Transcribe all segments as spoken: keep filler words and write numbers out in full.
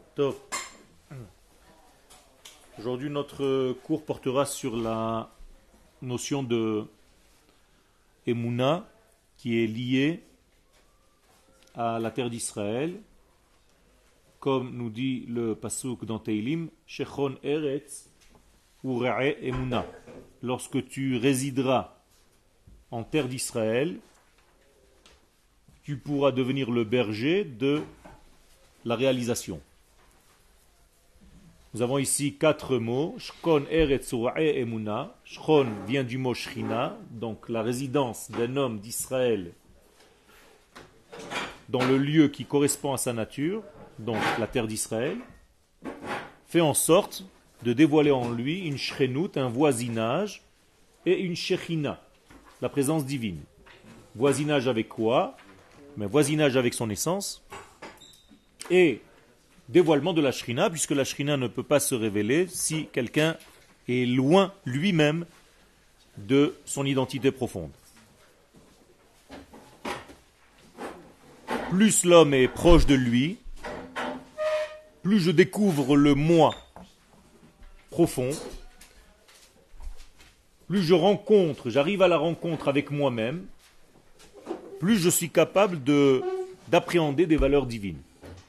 Top. Aujourd'hui, notre cours portera sur la notion de Emouna qui est liée à la terre d'Israël, comme nous dit le pasuk dans Teilim, Shechon Eretz Ure'e Emouna. Lorsque tu résideras en terre d'Israël, tu pourras devenir le berger de la réalisation. Nous avons ici quatre mots. Shkon Eretz Ure'e Emouna. Shkon vient du mot Shrina, donc la résidence d'un homme d'Israël dans le lieu qui correspond à sa nature, donc la terre d'Israël, fait en sorte de dévoiler en lui une shrenut, un voisinage, et une shechina, la présence divine. Voisinage avec quoi? Mais voisinage avec son essence, et dévoilement de la shrina, puisque la shrina ne peut pas se révéler si quelqu'un est loin lui-même de son identité profonde. Plus l'homme est proche de lui, plus je découvre le moi profond, plus je rencontre, j'arrive à la rencontre avec moi-même, plus je suis capable de, d'appréhender des valeurs divines.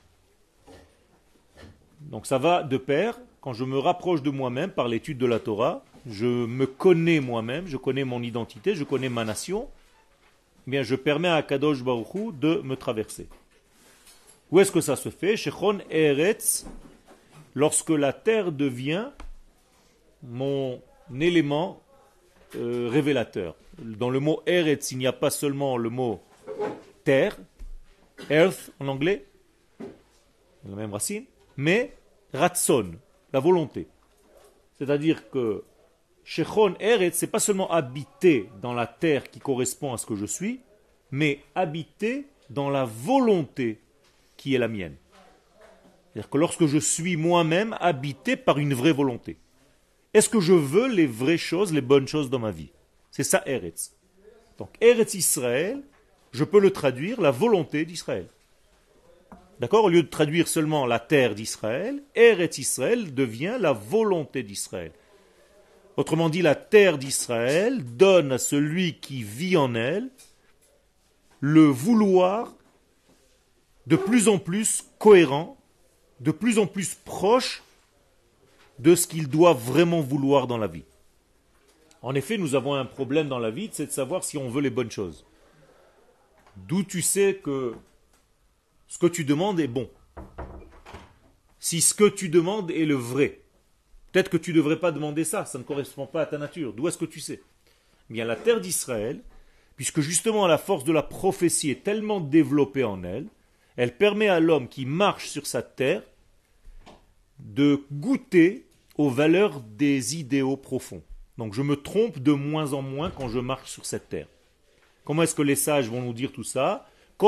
Donc ça va de pair, quand je me rapproche de moi-même par l'étude de la Torah, je me connais moi-même, je connais mon identité, je connais ma nation, eh bien je permets à Kadosh Baruch Hu de me traverser. Où est-ce que ça se fait? Shechon Eretz, lorsque la terre devient mon élément euh, révélateur. Dans le mot Eretz, il n'y a pas seulement le mot terre, earth en anglais, la même racine, mais Ratson, la volonté. C'est-à-dire que Shechon Eretz, c'est pas seulement habiter dans la terre qui correspond à ce que je suis, mais habiter dans la volonté qui est la mienne. C'est-à-dire que lorsque je suis moi-même habité par une vraie volonté. Est-ce que je veux les vraies choses, les bonnes choses dans ma vie? C'est ça Eretz. Donc Eretz Israël, je peux le traduire la volonté d'Israël. D'accord? Au lieu de traduire seulement la terre d'Israël, Eretz Israël devient la volonté d'Israël. Autrement dit, la terre d'Israël donne à celui qui vit en elle le vouloir de plus en plus cohérent, de plus en plus proche de ce qu'il doit vraiment vouloir dans la vie. En effet, nous avons un problème dans la vie, c'est de savoir si on veut les bonnes choses. D'où tu sais que ce que tu demandes est bon. Si ce que tu demandes est le vrai. Peut-être que tu ne devrais pas demander ça, ça ne correspond pas à ta nature. D'où est-ce que tu sais? Eh bien, la terre d'Israël, puisque justement la force de la prophétie est tellement développée en elle, elle permet à l'homme qui marche sur sa terre de goûter aux valeurs des idéaux profonds. Donc je me trompe de moins en moins quand je marche sur cette terre. Comment est-ce que les sages vont nous dire tout ça?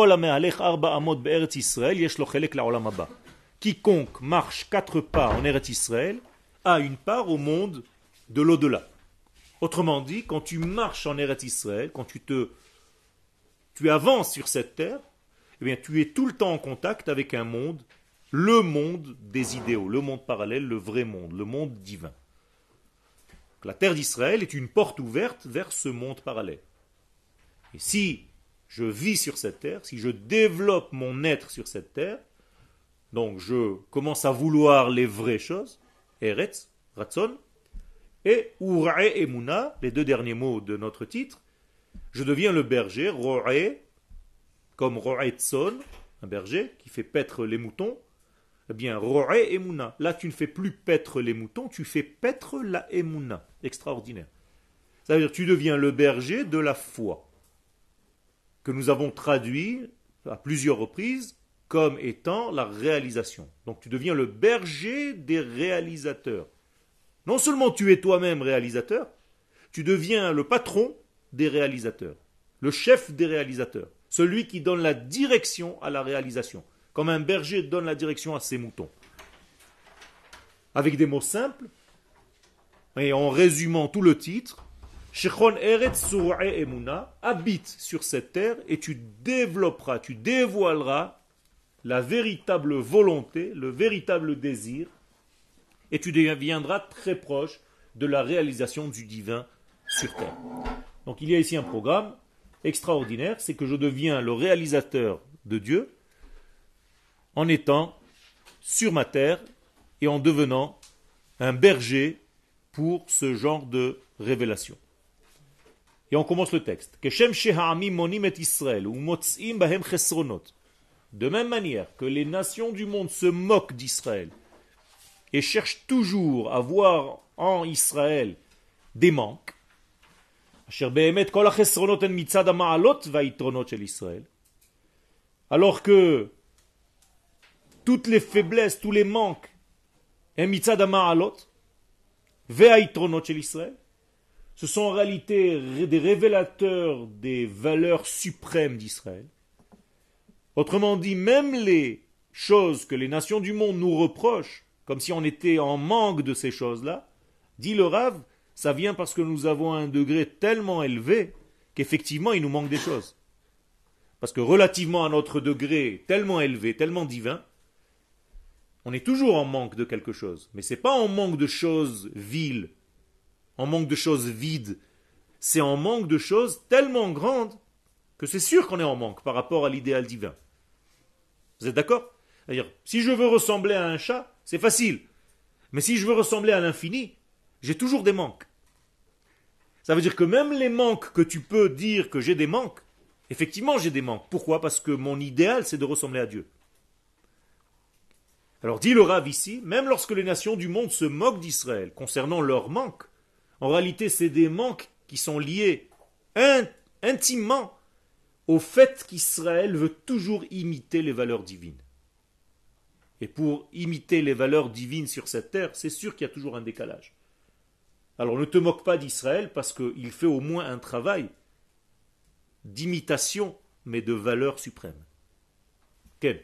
Quiconque marche quatre pas en Eretz Israël a une part au monde de l'au-delà. Autrement dit, quand tu marches en Eretz Israël, quand tu te, tu avances sur cette terre, eh bien, tu es tout le temps en contact avec un monde, le monde des idéaux, le monde parallèle, le vrai monde, le monde divin. La terre d'Israël est une porte ouverte vers ce monde parallèle. Et si je vis sur cette terre, si je développe mon être sur cette terre, donc je commence à vouloir les vraies choses, Eretz, Ratson, et Ure'e Emouna, les deux derniers mots de notre titre, je deviens le berger, Ro'e, comme Ro'e Tson, un berger qui fait paître les moutons, eh bien, Ro'e Emouna, là tu ne fais plus paître les moutons, tu fais paître la Emouna, extraordinaire. Ça veut dire que tu deviens le berger de la foi, que nous avons traduit à plusieurs reprises comme étant la réalisation. Donc tu deviens le berger des réalisateurs. Non seulement tu es toi-même réalisateur, tu deviens le patron des réalisateurs, le chef des réalisateurs, celui qui donne la direction à la réalisation, comme un berger donne la direction à ses moutons. Avec des mots simples, et en résumant tout le titre, Shechon Eretz Ure'e Emouna, habite sur cette terre et tu développeras, tu dévoileras la véritable volonté, le véritable désir, et tu deviendras très proche de la réalisation du divin sur terre. Donc il y a ici un programme extraordinaire, c'est que je deviens le réalisateur de Dieu en étant sur ma terre et en devenant un berger pour ce genre de révélation. Et on commence le texte. De même manière que les nations du monde se moquent d'Israël et cherchent toujours à voir en Israël des manques, alors que toutes les faiblesses, tous les manques, ce sont en réalité des révélateurs des valeurs suprêmes d'Israël. Autrement dit, même les choses que les nations du monde nous reprochent, comme si on était en manque de ces choses-là, dit le Rav, ça vient parce que nous avons un degré tellement élevé qu'effectivement il nous manque des choses. Parce que relativement à notre degré tellement élevé, tellement divin, on est toujours en manque de quelque chose. Mais ce n'est pas en manque de choses viles, en manque de choses vides. C'est en manque de choses tellement grandes que c'est sûr qu'on est en manque par rapport à l'idéal divin. Vous êtes d'accord? C'est-à-dire, si je veux ressembler à un chat, c'est facile. Mais si je veux ressembler à l'infini, j'ai toujours des manques. Ça veut dire que même les manques que tu peux dire que j'ai des manques, effectivement j'ai des manques. Pourquoi? Parce que mon idéal, c'est de ressembler à Dieu. Alors dit le Rav ici, même lorsque les nations du monde se moquent d'Israël concernant leurs manques, en réalité c'est des manques qui sont liés in- intimement au fait qu'Israël veut toujours imiter les valeurs divines. Et pour imiter les valeurs divines sur cette terre, c'est sûr qu'il y a toujours un décalage. Alors ne te moque pas d'Israël parce qu'il fait au moins un travail d'imitation, mais de valeur suprême. Quel?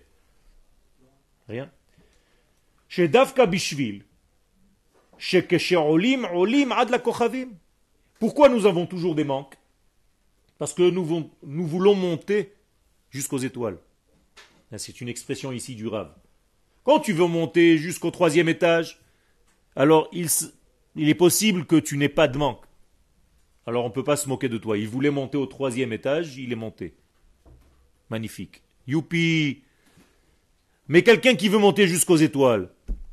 Rien. Chez Davka Bishvil, chez Kesherolim, Olim, Ad la Kochavim. Pourquoi nous avons toujours des manques? Parce que nous, vont, nous voulons monter jusqu'aux étoiles. C'est une expression ici du Rav. Quand tu veux monter jusqu'au troisième étage, alors il, il est possible que tu n'aies pas de manque. Alors on ne peut pas se moquer de toi. Il voulait monter au troisième étage, il est monté. Magnifique. Youpi! Mais quelqu'un qui veut monter jusqu'aux étoiles,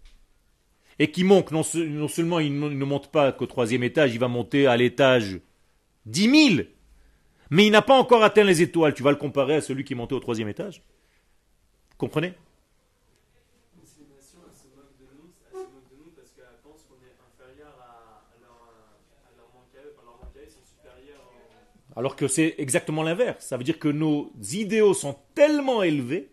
et qui monte, non, non seulement il ne monte pas qu'au troisième étage, il va monter à l'étage dix mille, mais il n'a pas encore atteint les étoiles. Tu vas le comparer à celui qui est monté au troisième étage? Vous comprenez? Ces nations, elles se moquent de nous, elles se moquent de nous parce qu'elles pensent qu'on est inférieur à, à, leur, à leur manque à eux. Enfin, leur manque à eux, c'est supérieur. En... Alors que c'est exactement l'inverse. Ça veut dire que nos idéaux sont tellement élevés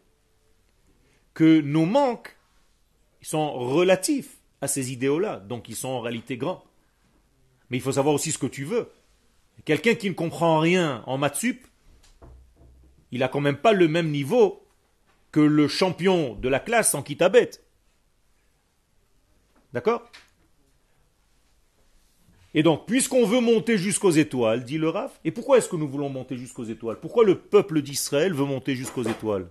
que nos manques sont relatifs à ces idéaux-là. Donc ils sont en réalité grands. Mais il faut savoir aussi ce que tu veux. Quelqu'un qui ne comprend rien en maths sup, il n'a quand même pas le même niveau que le champion de la classe en kitabet. D'accord? Et donc, puisqu'on veut monter jusqu'aux étoiles, dit le Rav, et pourquoi est-ce que nous voulons monter jusqu'aux étoiles? Pourquoi le peuple d'Israël veut monter jusqu'aux étoiles?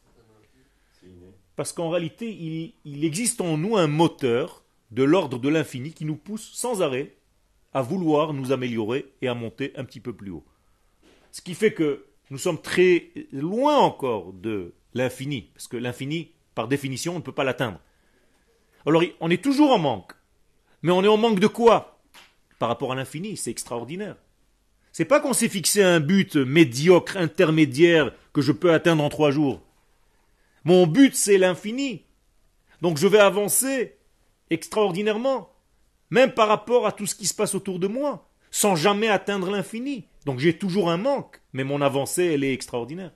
Parce qu'en réalité, il, il existe en nous un moteur de l'ordre de l'infini qui nous pousse sans arrêt à vouloir nous améliorer et à monter un petit peu plus haut. Ce qui fait que nous sommes très loin encore de l'infini, parce que l'infini, par définition, on ne peut pas l'atteindre. Alors, on est toujours en manque. Mais on est en manque de quoi? Par rapport à l'infini, c'est extraordinaire. C'est pas qu'on s'est fixé un but médiocre, intermédiaire, que je peux atteindre en trois jours. Mon but, c'est l'infini. Donc je vais avancer extraordinairement, même par rapport à tout ce qui se passe autour de moi, sans jamais atteindre l'infini. Donc j'ai toujours un manque, mais mon avancée, elle est extraordinaire.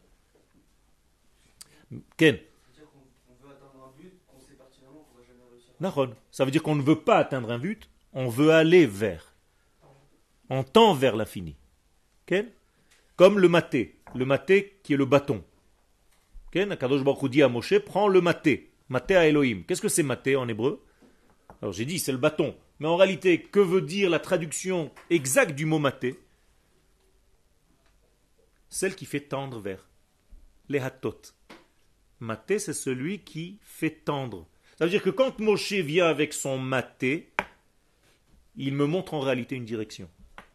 Ken? Nahon. Ça veut dire qu'on ne veut pas atteindre un but, on veut aller vers. On tend vers l'infini. Ken? Comme le maté. Le maté qui est le bâton. Ken? Akadosh Baruch Hu dit à Moshe, prends le maté. Maté à Elohim. Qu'est-ce que c'est maté en hébreu? Alors j'ai dit, c'est le bâton. Mais en réalité, que veut dire la traduction exacte du mot maté? Celle qui fait tendre vers. Les hatot. Maté, c'est celui qui fait tendre. Ça veut dire que quand Moshe vient avec son maté, il me montre en réalité une direction.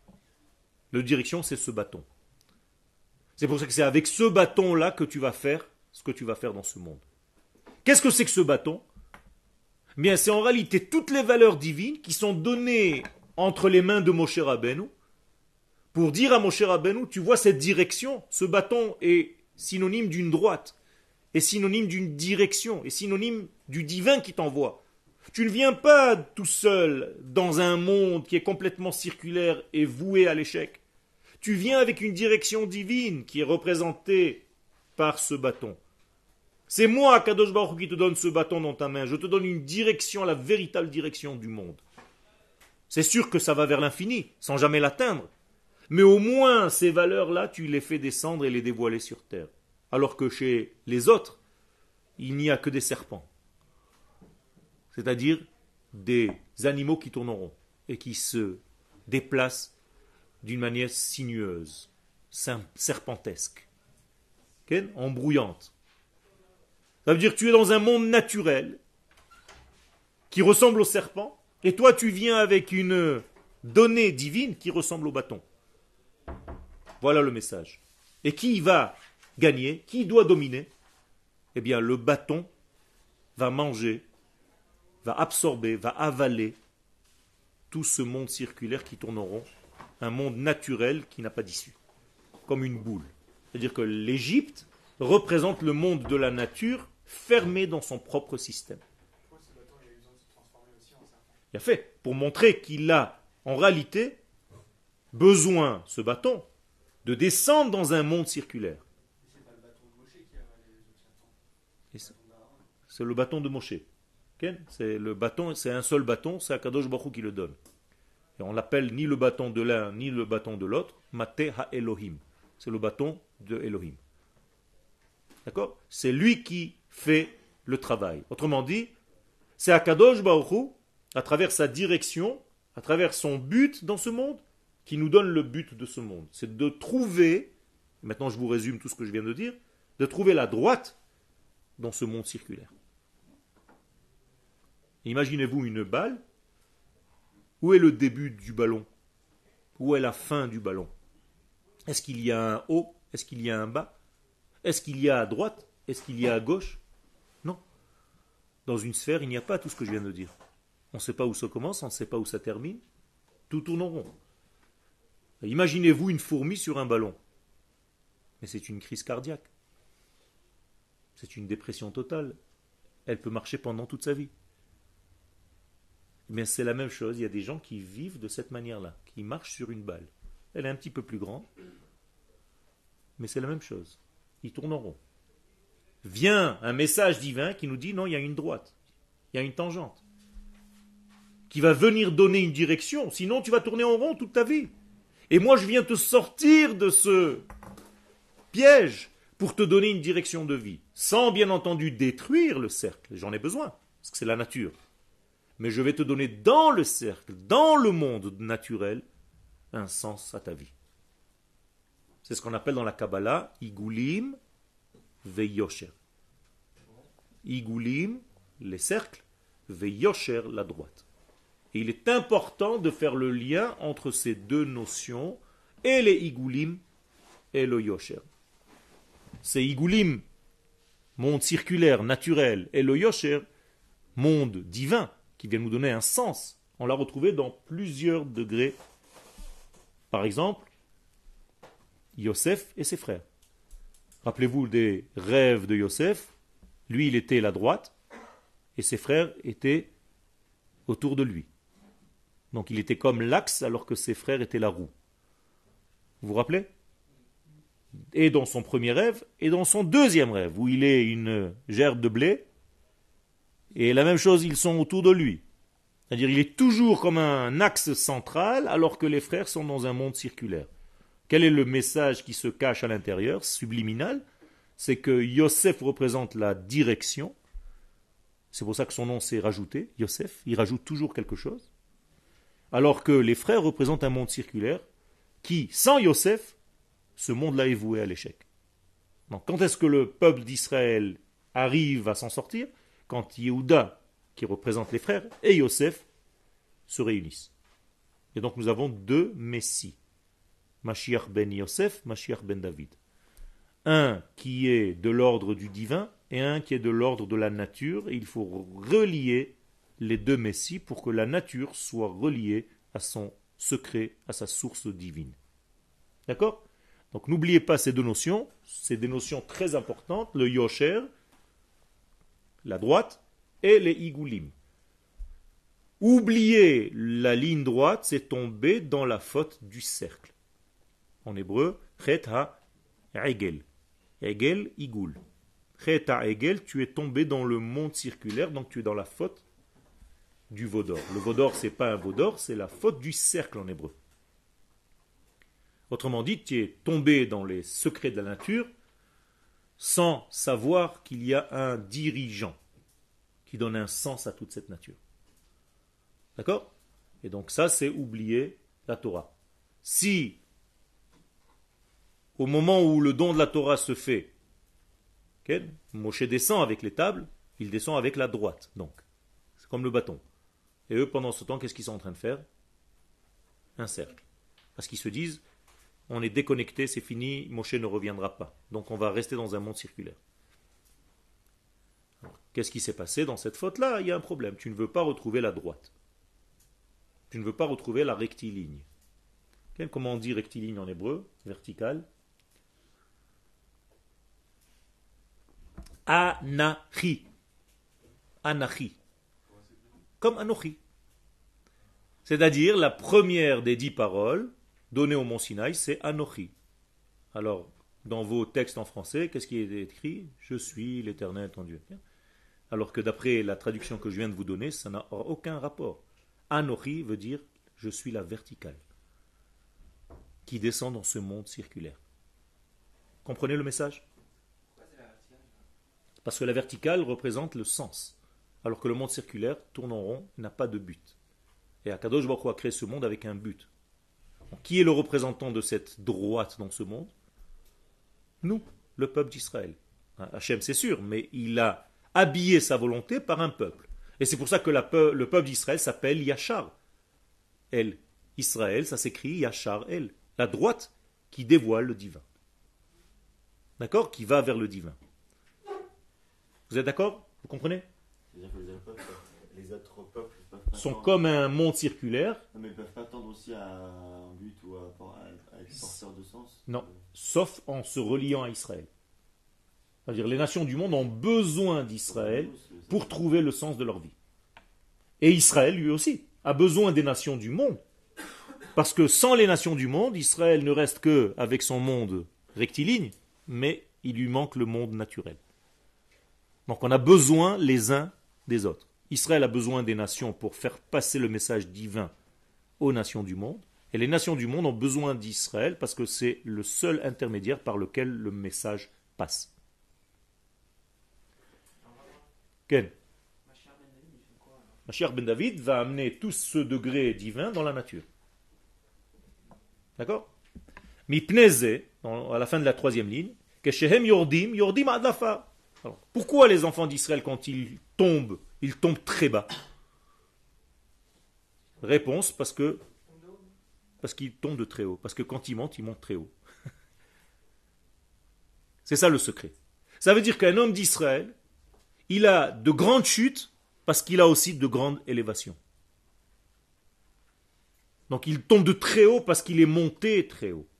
La direction, c'est ce bâton. C'est pour ça que c'est avec ce bâton-là que tu vas faire ce que tu vas faire dans ce monde. Qu'est-ce que c'est que ce bâton ? Bien, c'est en réalité toutes les valeurs divines qui sont données entre les mains de Moshe Rabbeinu pour dire à Moshe Rabbeinu, tu vois cette direction, ce bâton est synonyme d'une droite, est synonyme d'une direction, est synonyme du divin qui t'envoie. Tu ne viens pas tout seul dans un monde qui est complètement circulaire et voué à l'échec. Tu viens avec une direction divine qui est représentée par ce bâton. C'est moi, Kadosh Baruch Hu, qui te donne ce bâton dans ta main. Je te donne une direction, la véritable direction du monde. C'est sûr que ça va vers l'infini, sans jamais l'atteindre. Mais au moins, ces valeurs-là, tu les fais descendre et les dévoiler sur terre. Alors que chez les autres, il n'y a que des serpents. C'est-à-dire des animaux qui tournent en rond et qui se déplacent d'une manière sinueuse, serpentesque, okay? Embrouillante. Ça veut dire que tu es dans un monde naturel qui ressemble au serpent et toi tu viens avec une donnée divine qui ressemble au bâton. Voilà le message. Et qui va gagner? Qui doit dominer? Eh bien, le bâton va manger, va absorber, va avaler tout ce monde circulaire qui tourne en rond, un monde naturel qui n'a pas d'issue, comme une boule. C'est-à-dire que l'Égypte représente le monde de la nature fermé dans son propre système. Pourquoi ce bâton il a eu besoin de se transformer aussi en serpent ? Il a fait, pour montrer qu'il a en réalité besoin, ce bâton, de descendre dans un monde circulaire. C'est pas le bâton de Moshe qui a avalé les autres serpents. Et c'est, c'est le bâton de Moshe. Okay? C'est le bâton, c'est un seul bâton, c'est Akadosh Baruch Hu qui le donne. Et on l'appelle ni le bâton de l'un ni le bâton de l'autre, Maté ha-Elohim. C'est le bâton de Elohim. D'accord ? C'est lui qui fait le travail. Autrement dit, c'est Akadosh Baruch Hu, à travers sa direction, à travers son but dans ce monde, qui nous donne le but de ce monde. C'est de trouver, maintenant je vous résume tout ce que je viens de dire, de trouver la droite dans ce monde circulaire. Imaginez-vous une balle. Où est le début du ballon? Où est la fin du ballon? Est-ce qu'il y a un haut? Est-ce qu'il y a un bas? Est-ce qu'il y a à droite? Est-ce qu'il y a à gauche? Non. Dans une sphère, il n'y a pas tout ce que je viens de dire. On ne sait pas où ça commence, on ne sait pas où ça termine. Tout tourne en rond. Imaginez-vous une fourmi sur un ballon. Mais c'est une crise cardiaque. C'est une dépression totale. Elle peut marcher pendant toute sa vie. Mais c'est la même chose, il y a des gens qui vivent de cette manière-là, qui marchent sur une balle. Elle est un petit peu plus grande, mais c'est la même chose. Ils tournent en rond. Vient un message divin qui nous dit non, il y a une droite, il y a une tangente, qui va venir donner une direction, sinon tu vas tourner en rond toute ta vie. Et moi je viens te sortir de ce piège pour te donner une direction de vie, sans bien entendu détruire le cercle, j'en ai besoin, parce que c'est la nature. Mais je vais te donner dans le cercle, dans le monde naturel, un sens à ta vie. C'est ce qu'on appelle dans la Kabbalah, Igulim Veyosher. Igulim, les cercles, Veyosher, la droite. Et il est important de faire le lien entre ces deux notions, et les Igulim et le Yosher. C'est Igulim, monde circulaire, naturel, et le Yosher, monde divin, qui vient nous donner un sens. On l'a retrouvé dans plusieurs degrés. Par exemple, Yosef et ses frères. Rappelez-vous des rêves de Yosef. Lui, il était la droite, et ses frères étaient autour de lui. Donc il était comme l'axe, alors que ses frères étaient la roue. Vous vous rappelez ? Et dans son premier rêve, et dans son deuxième rêve, où il est une gerbe de blé, et la même chose, ils sont autour de lui. C'est-à-dire, il est toujours comme un axe central, alors que les frères sont dans un monde circulaire. Quel est le message qui se cache à l'intérieur, subliminal? C'est que Yosef représente la direction. C'est pour ça que son nom s'est rajouté, Yosef. Il rajoute toujours quelque chose. Alors que les frères représentent un monde circulaire qui, sans Yosef, ce monde-là est voué à l'échec. Donc, quand est-ce que le peuple d'Israël arrive à s'en sortir quand Yehuda, qui représente les frères, et Yosef se réunissent. Et donc nous avons deux Messies. Mashiach ben Yosef, Mashiach ben David. Un qui est de l'ordre du divin et un qui est de l'ordre de la nature. Et il faut relier les deux Messies pour que la nature soit reliée à son secret, à sa source divine. D'accord? Donc n'oubliez pas ces deux notions, c'est des notions très importantes, le Yosher, la droite, et les Igoulim. Oublier la ligne droite, c'est tomber dans la faute du cercle. En hébreu, Chet ha-egel. Egel, Igoul. Chet ha-egel, tu es tombé dans le monde circulaire, donc tu es dans la faute du veau d'or. Le veau d'or, ce n'est pas un veau d'or, c'est la faute du cercle en hébreu. Autrement dit, tu es tombé dans les secrets de la nature sans savoir qu'il y a un dirigeant qui donne un sens à toute cette nature. D'accord? Et donc ça, c'est oublier la Torah. Si, au moment où le don de la Torah se fait, okay, Moshe descend avec les tables, il descend avec la droite. Donc, c'est comme le bâton. Et eux, pendant ce temps, qu'est-ce qu'ils sont en train de faire? Un cercle. Parce qu'ils se disent, on est déconnecté, c'est fini, Moshe ne reviendra pas. Donc on va rester dans un monde circulaire. Alors, qu'est-ce qui s'est passé dans cette faute-là? Il y a un problème. Tu ne veux pas retrouver la droite. Tu ne veux pas retrouver la rectiligne. Comment on dit rectiligne en hébreu? Verticale. Anachi. Anachi. Comme Anochi. C'est-à-dire la première des dix paroles données au mont Sinaï, c'est Anochi. Alors, dans vos textes en français, qu'est-ce qui est écrit? Je suis l'Éternel ton Dieu. Alors que d'après la traduction que je viens de vous donner, ça n'a aucun rapport. Anochi veut dire je suis la verticale qui descend dans ce monde circulaire. Comprenez le message? Parce que la verticale représente le sens, alors que le monde circulaire tourne en rond, n'a pas de but. Et Akadosh Baruch Hu a créé ce monde avec un but. Donc, qui est le représentant de cette droite dans ce monde? Nous, le peuple d'Israël. Hachem, c'est sûr, mais il a habillé sa volonté par un peuple. Et c'est pour ça que la peu, le peuple d'Israël s'appelle Yachar. El. Israël, ça s'écrit Yachar El. La droite qui dévoile le divin. D'accord? Qui va vers le divin. Vous êtes d'accord? Vous comprenez? C'est-à-dire que les autres peuples, les autres peuples peuvent pas sont tendre, comme un monde circulaire. non, mais ils peuvent pas tendre aussi à un but ou à, à, à être porteur de sens. Non, sauf en se reliant à Israël. C'est-à-dire les nations du monde ont besoin d'Israël pour trouver le sens de leur vie. Et Israël, lui aussi, a besoin des nations du monde. Parce que sans les nations du monde, Israël ne reste que avec son monde rectiligne, mais il lui manque le monde naturel. Donc on a besoin les uns des autres. Israël a besoin des nations pour faire passer le message divin aux nations du monde. Et les nations du monde ont besoin d'Israël parce que c'est le seul intermédiaire par lequel le message passe. Ken? Mashiach ben David va amener tout ce degré divin dans la nature. D'accord? Mipneze, à la fin de la troisième ligne, Keshehem yordim, yordim adlafa. Alors, pourquoi les enfants d'Israël, quand ils tombent, ils tombent très bas? Réponse, parce que parce qu'ils tombent de très haut. Parce que quand ils montent, ils montent très haut. C'est ça le secret. Ça veut dire qu'un homme d'Israël, il a de grandes chutes parce qu'il a aussi de grandes élévations. Donc il tombe de très haut parce qu'il est monté très haut.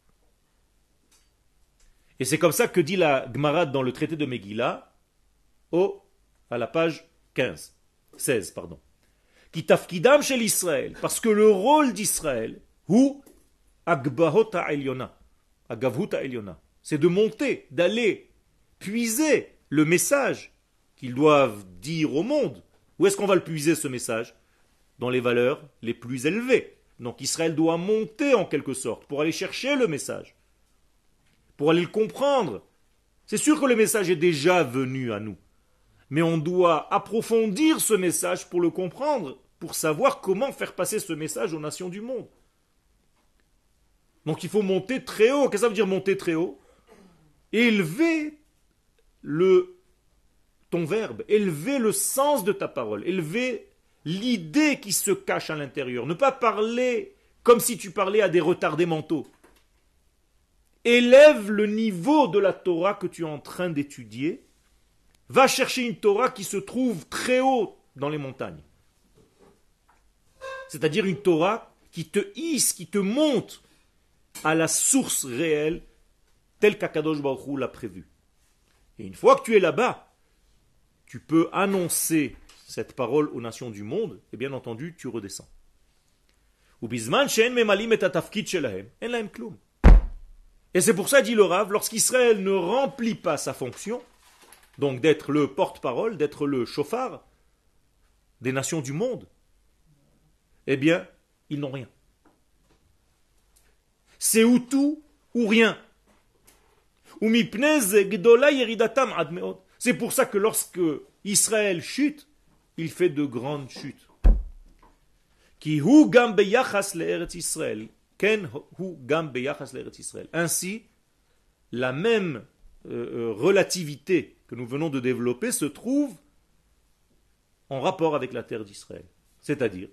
Et c'est comme ça que dit la Gemara dans le traité de Megillah, au, à la page quinze, seize, pardon. Qui tafkidam chez l'Israël, parce que le rôle d'Israël, ou agbahot ha'elyona, agavhut ha'elyona, c'est de monter, d'aller puiser le message qu'ils doivent dire au monde. Où est-ce qu'on va le puiser ce message? Dans les valeurs les plus élevées. Donc Israël doit monter en quelque sorte pour aller chercher le message, pour aller le comprendre. C'est sûr que le message est déjà venu à nous, mais on doit approfondir ce message pour le comprendre, pour savoir comment faire passer ce message aux nations du monde. Donc il faut monter très haut. Qu'est-ce que ça veut dire monter très haut? Élever le ton verbe, élever le sens de ta parole, élever l'idée qui se cache à l'intérieur. Ne pas parler comme si tu parlais à des retardés mentaux. Élève le niveau de la Torah que tu es en train d'étudier. Va chercher une Torah qui se trouve très haut dans les montagnes. C'est-à-dire une Torah qui te hisse, qui te monte à la source réelle, telle qu'Akadosh Baruch Hu l'a prévu. Et une fois que tu es là-bas, tu peux annoncer cette parole aux nations du monde, et bien entendu, tu redescends. Et c'est pour ça, dit le Rav, lorsqu'Israël ne remplit pas sa fonction, donc d'être le porte-parole, d'être le chauffard des nations du monde, eh bien, ils n'ont rien. C'est ou tout ou rien. C'est pour ça que lorsque Israël chute, il fait de grandes chutes. Ainsi, la même euh, relativité que nous venons de développer se trouve en rapport avec la terre d'Israël. C'est-à-dire,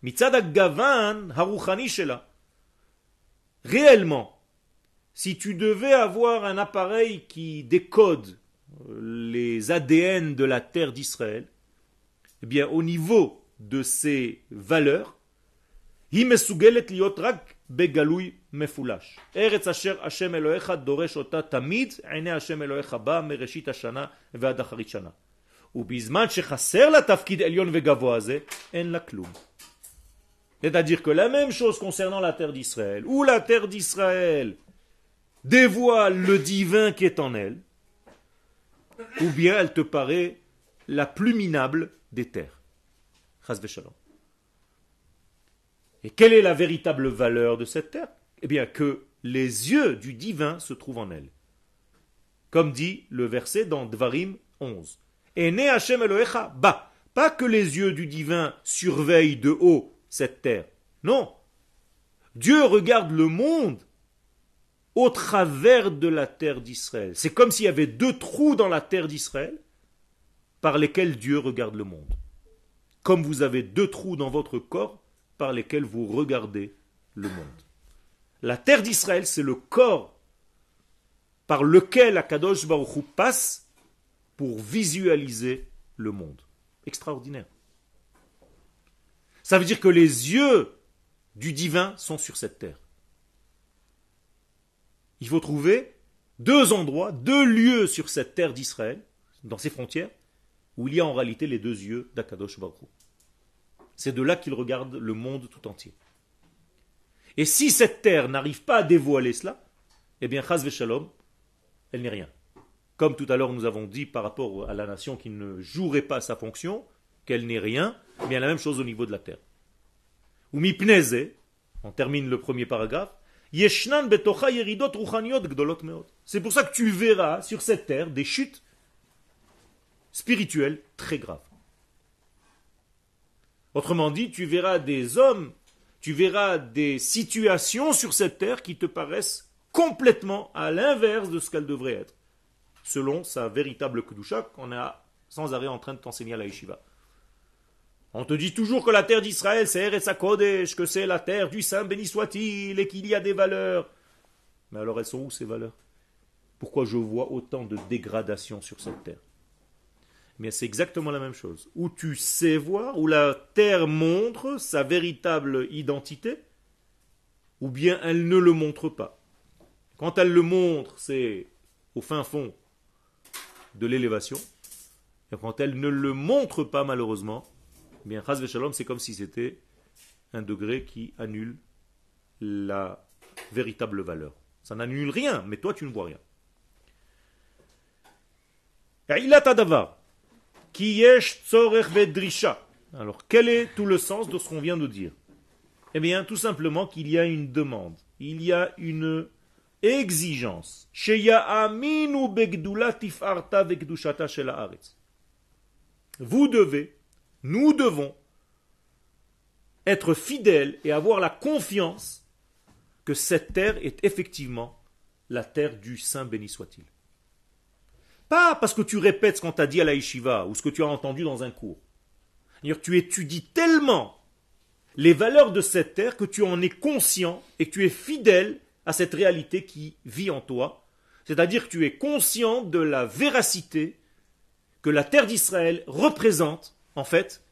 réellement, si tu devais avoir un appareil qui décode les A D N de la terre d'Israël, eh bien, au niveau de ces valeurs, היא מסוגלת להיות רק בגלוי מפולש. ארץ אשר השם אלוהיך דורש אותה תמיד, עיני השם אלוהיך בה מראשית השנה ועד אחרית שנה. ובזמן שחסר לה תפקיד עליון וגבוה הזה, אין לה כלום. C'est-à-dire que la même chose concernant la terre d'Israël, où la terre d'Israël dévoile le divin qui est en elle, ou bien elle te paraît la plus minable des terres. Chas v'shalom. Et quelle est la véritable valeur de cette terre? Eh bien, que les yeux du divin se trouvent en elle. Comme dit le verset dans Dvarim onze. Et ne Hashem Elohecha ba. Pas que les yeux du divin surveillent de haut cette terre. Non. Dieu regarde le monde au travers de la terre d'Israël. C'est comme s'il y avait deux trous dans la terre d'Israël par lesquels Dieu regarde le monde. Comme vous avez deux trous dans votre corps par lesquels vous regardez le monde. La terre d'Israël, c'est le corps par lequel Akadosh Baruch Hu passe pour visualiser le monde. Extraordinaire. Ça veut dire que les yeux du divin sont sur cette terre. Il faut trouver deux endroits, deux lieux sur cette terre d'Israël, dans ses frontières, où il y a en réalité les deux yeux d'Akadosh Baruch Hu. C'est de là qu'il regarde le monde tout entier. Et si cette terre n'arrive pas à dévoiler cela, eh bien, chas v'shalom, elle n'est rien. Comme tout à l'heure nous avons dit par rapport à la nation qui ne jouerait pas sa fonction, qu'elle n'est rien, eh bien la même chose au niveau de la terre. Ou mipneze, on termine le premier paragraphe, yeshnan betocha yeridot ruchaniot gdolot meot. C'est pour ça que tu verras sur cette terre des chutes spirituelles très graves. Autrement dit, tu verras des hommes, tu verras des situations sur cette terre qui te paraissent complètement à l'inverse de ce qu'elles devraient être, selon sa véritable kedusha qu'on est sans arrêt en train de t'enseigner à la yeshiva. On te dit toujours que la terre d'Israël, c'est Eretz HaKodesh, que c'est la terre du Saint, béni soit-il, et qu'il y a des valeurs. Mais alors elles sont où ces valeurs? Pourquoi je vois autant de dégradation sur cette terre? Mais c'est exactement la même chose. Où tu sais voir, où la terre montre sa véritable identité, ou bien elle ne le montre pas. Quand elle le montre, c'est au fin fond de l'élévation. Et quand elle ne le montre pas, malheureusement, eh bien, chas v'shalom, c'est comme si c'était un degré qui annule la véritable valeur. Ça n'annule rien, mais toi, tu ne vois rien. Ilat hadavar. Alors, quel est tout le sens de ce qu'on vient de dire? Eh bien, tout simplement qu'il y a une demande, il y a une exigence. Vous devez, nous devons être fidèles et avoir la confiance que cette terre est effectivement la terre du Saint béni soit-il. Pas parce que tu répètes ce qu'on t'a dit à la yeshiva ou ce que tu as entendu dans un cours. C'est-à-dire, tu étudies tellement les valeurs de cette terre que tu en es conscient et que tu es fidèle à cette réalité qui vit en toi. C'est-à-dire que tu es conscient de la véracité que la terre d'Israël représente, en fait,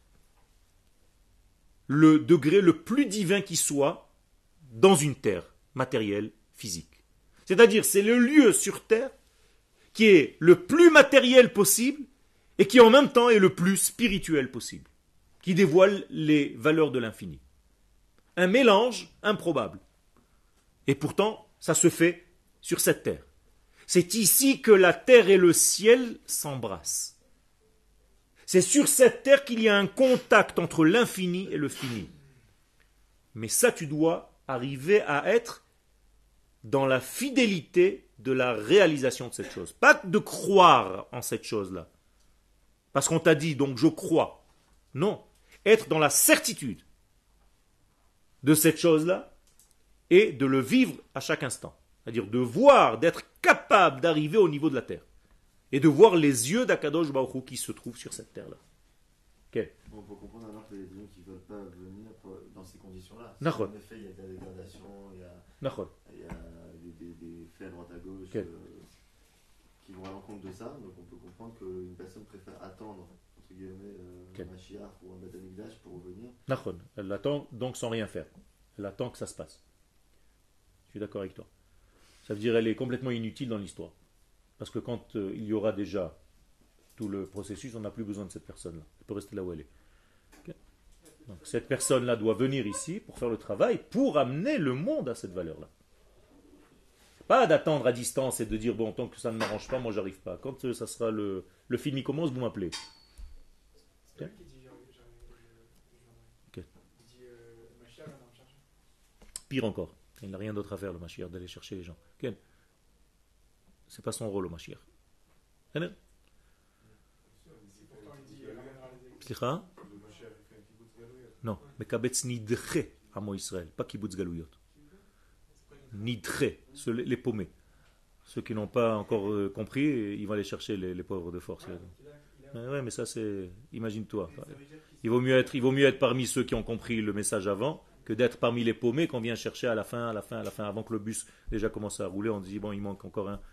le degré le plus divin qui soit dans une terre matérielle, physique. C'est-à-dire, c'est le lieu sur terre qui est le plus matériel possible et qui en même temps est le plus spirituel possible, qui dévoile les valeurs de l'infini. Un mélange improbable. Et pourtant, ça se fait sur cette terre. C'est ici que la terre et le ciel s'embrassent. C'est sur cette terre qu'il y a un contact entre l'infini et le fini. Mais ça, tu dois arriver à être dans la fidélité de la réalisation de cette chose. Pas de croire en cette chose-là. Parce qu'on t'a dit, donc je crois. Non. Être dans la certitude de cette chose-là et de le vivre à chaque instant. C'est-à-dire de voir, d'être capable d'arriver au niveau de la terre. Et de voir les yeux d'Akadosh Baruch Hu qui se trouvent sur cette terre-là. Okay. On peut comprendre alors que les gens qui ne veulent pas venir dans ces conditions-là. Nachon. En effet, il y a de la dégradation, il y a, Nachon. il y a des, des, des faits à droite à gauche Okay. euh, qui vont à l'encontre de ça. Donc on peut comprendre qu'une personne préfère attendre, entre guillemets, euh, Okay. un Mashiach ou un Beth Amikdash pour revenir. Nachon. Elle attend donc sans rien faire. Elle attend que ça se passe. Je suis d'accord avec toi. Ça veut dire qu'elle est complètement inutile dans l'histoire. Parce que quand euh, il y aura déjà tout le processus, on n'a plus besoin de cette personne-là. Elle peut rester là où elle est. Okay. Donc cette personne-là doit venir ici pour faire le travail, pour amener le monde à cette valeur-là. Pas d'attendre à distance et de dire, bon, tant que ça ne m'arrange pas, moi j'arrive pas. Quand euh, ça sera le, le film commence, vous m'appelez. C'est pas lui qui dit j'arrive, j'arrive, Ok. il dit euh, Mashiach viendra me chercher. Pire encore, il n'a rien d'autre à faire, le Mashiach, d'aller chercher les gens. Okay. C'est pas son rôle, le Mashiach. Pourtant il dit il ramènera les églises. Slicha? Non, mais Kabetz Nidche Amo Israël, pas Kibbutz Galouyot. Nidche, ceux- les paumés. Ceux qui n'ont pas encore euh, compris, ils vont aller chercher les, les pauvres de force. Il a- il a- Ouais, ouais, mais ça c'est. Imagine-toi. ça veut dire qu'il Il vaut mieux être, il vaut mieux être parmi ceux qui ont compris le message avant que d'être parmi les paumés qu'on vient chercher à la fin, à la fin, à la fin, avant que le bus déjà commence à rouler. On dit bon, il manque encore un.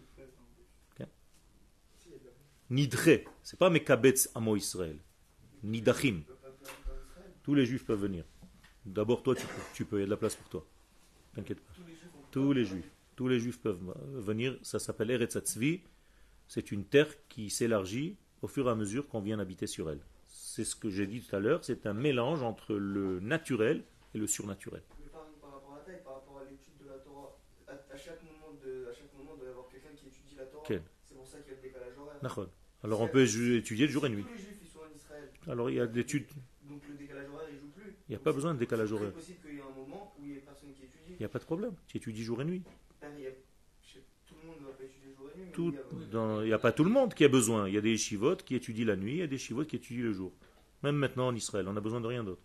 Nidre, c'est pas Mekabetz Amo Israël. Nidachim. Tous les juifs peuvent venir. D'abord, toi, tu peux, tu peux, il y a de la place pour toi. T'inquiète pas. Tous les juifs. Tous les juifs peuvent venir. Ça s'appelle Eretz Hatzvi. C'est une terre qui s'élargit au fur et à mesure qu'on vient habiter sur elle. C'est ce que j'ai dit tout à l'heure. C'est un mélange entre le naturel et le surnaturel. Mais par, par rapport à la taille, par rapport à l'étude de la Torah, à, à chaque moment de, à chaque moment il doit y avoir quelqu'un qui étudie la Torah. Quel C'est pour ça qu'il y a le décalage horaire. Nachon. Alors on peut ju- étudier de jour et nuit. Tous les juifs ils sont en Israël. Alors il y a des études. Donc le décalage horaire il joue plus. Il n'y a pas besoin de décalage horaire. C'est possible qu'il y ait un moment où il y ait personne qui étudie. Il n'y a pas de problème. Tu étudies jour et nuit. Ben, il y a- je sais- tout le monde ne va pas étudier jour et nuit. mais Tout, il y a- dans- il n'y a pas tout le monde qui a besoin. Il y a des yeshivotes qui étudient la nuit, il y a des yeshivotes qui étudient le jour. Même maintenant en Israël, on n'a besoin de rien d'autre.